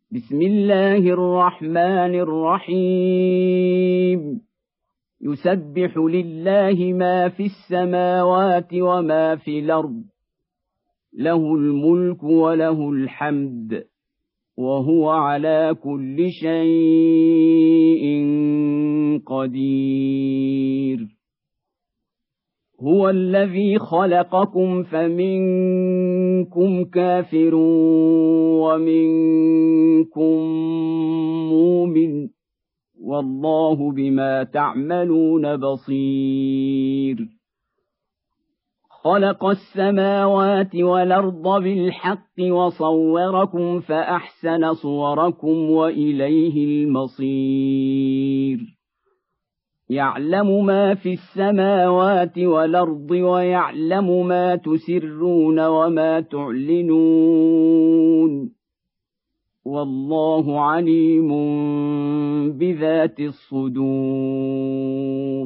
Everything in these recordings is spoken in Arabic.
بسم الله الرحمن الرحيم يسبح لله ما في السماوات وما في الأرض له الملك وله الحمد وهو على كل شيء قدير هو الذي خلقكم فمنكم كافر ومنكم مؤمن والله بما تعملون بصير خلق السماوات والأرض بالحق وصوركم فأحسن صوركم وإليه المصير يعلم ما في السماوات والأرض ويعلم ما تسرون وما تعلنون والله عليم بذات الصدور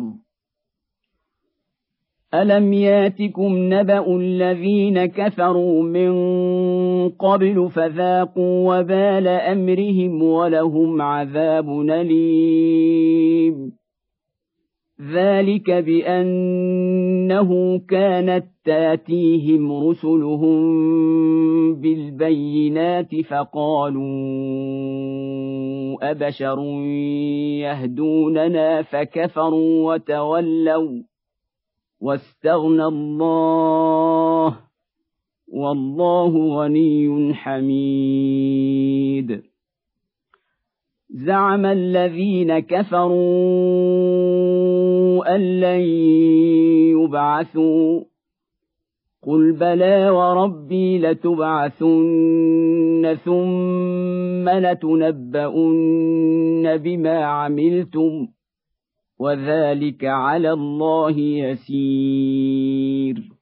ألم ياتكم نبأ الذين كفروا من قبل فذاقوا وبال أمرهم ولهم عذاب أليم ذلك بأنه كانت تاتيهم رسلهم بالبينات فقالوا أبشر يهدوننا فكفروا وتولوا واستغنى الله والله غني حميد زعم الذين كفروا أن لن يبعثوا قل بلى وربي لتبعثن ثم لتنبؤن بما عملتم وذلك على الله يسير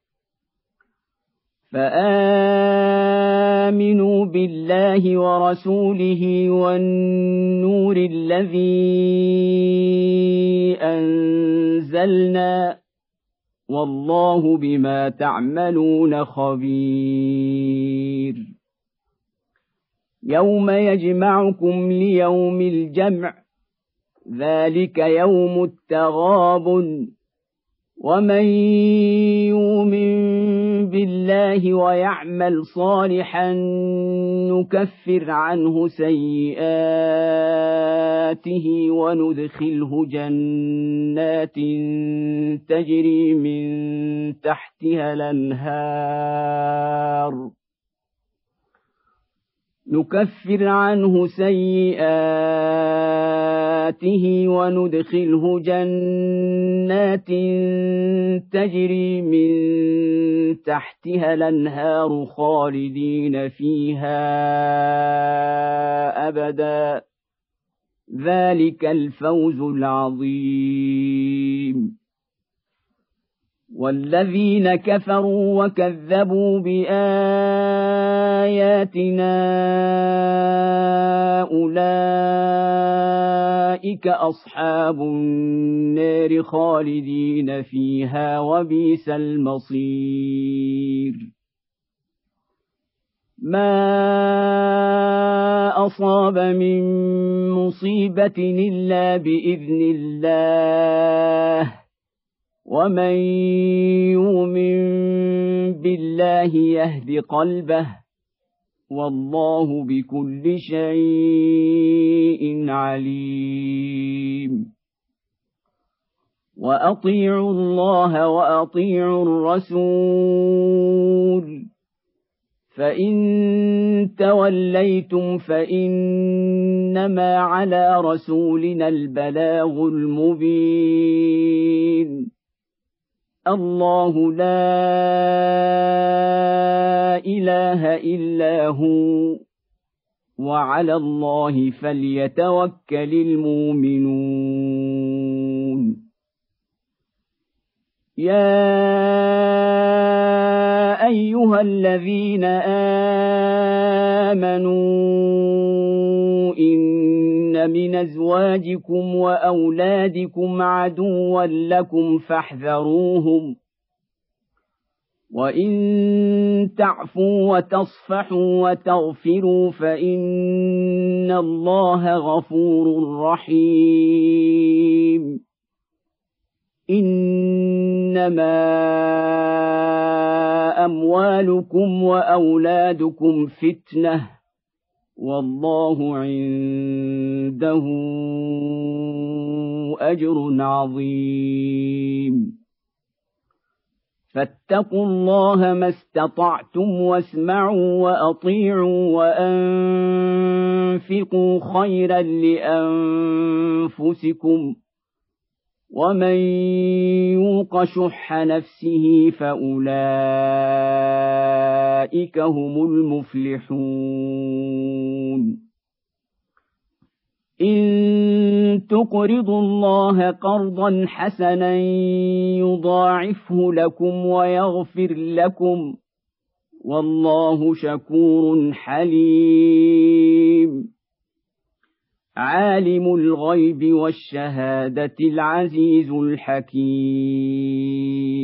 فآمنوا بالله ورسوله والنور الذي أنزلنا والله بما تعملون خبير يوم يجمعكم ليوم الجمع ذلك يوم التغابن ومن يؤمن بالله ويعمل صالحا نكفر عنه سيئاته وندخله جنات تجري من تحتها الأنهار نكفر عنه سيئاته وندخله جنات تجري من تحتها الأنهار خالدين فيها أبدا ذلك الفوز العظيم والذين كفروا وكذبوا بآياتنا أولئك أصحاب النار خالدين فيها وبئس المصير ما أصاب من مصيبة إلا بإذن الله ومن يؤمن بالله يهد قلبه والله بكل شيء عليم وأطيعوا الله وأطيعوا الرسول فإن توليتم فإنما على رسولنا البلاغ المبين الله لا إله إلا هو وعلى الله فليتوكل المؤمنون يا أيها الذين آمنوا إن من أزواجكم وأولادكم عدوا لكم فاحذروهم وإن تعفوا وتصفحوا وتغفروا فإن الله غفور رحيم. إنما أموالكم وأولادكم فتنة والله عنده أجر عظيم. فاتقوا الله ما استطعتم واسمعوا وأطيعوا وأنفقوا خيرا لأنفسكم ومن يوق شح نفسه فأولئك هم المفلحون. إن تقرضوا الله قرضا حسنا يضاعفه لكم ويغفر لكم والله شكور حليم. عالم الغيب والشهادة العزيز الحكيم.